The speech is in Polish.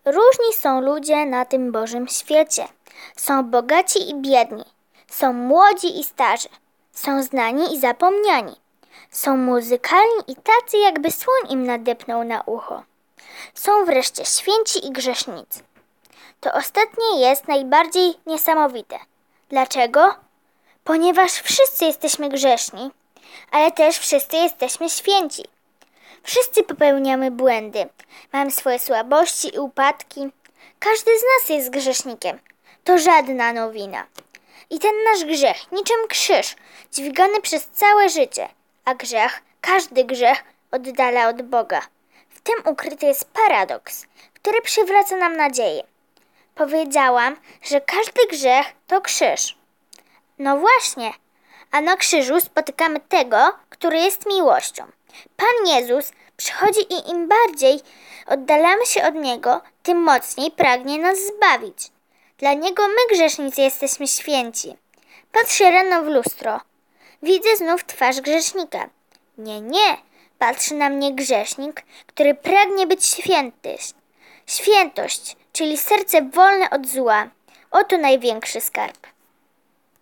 Różni są ludzie na tym Bożym świecie. Są bogaci i biedni. Są młodzi i starzy. Są znani i zapomniani. Są muzykalni i tacy, jakby słoń im nadepnął na ucho. Są wreszcie święci i grzesznicy. To ostatnie jest najbardziej niesamowite. Dlaczego? Ponieważ wszyscy jesteśmy grzeszni, ale też wszyscy jesteśmy święci. Wszyscy popełniamy błędy, mamy swoje słabości i upadki. Każdy z nas jest grzesznikiem. To żadna nowina. I ten nasz grzech, niczym krzyż, dźwigany przez całe życie. A grzech, każdy grzech oddala od Boga. W tym ukryty jest paradoks, który przywraca nam nadzieję. Powiedziałam, że każdy grzech to krzyż. No właśnie, a na krzyżu spotykamy tego, który jest miłością. Pan Jezus przychodzi i im bardziej oddalamy się od Niego, tym mocniej pragnie nas zbawić. Dla Niego my, grzesznicy, jesteśmy święci. Patrzę rano w lustro. Widzę znów twarz grzesznika. Nie, patrzy na mnie grzesznik, który pragnie być święty. Świętość, czyli serce wolne od zła. Oto największy skarb.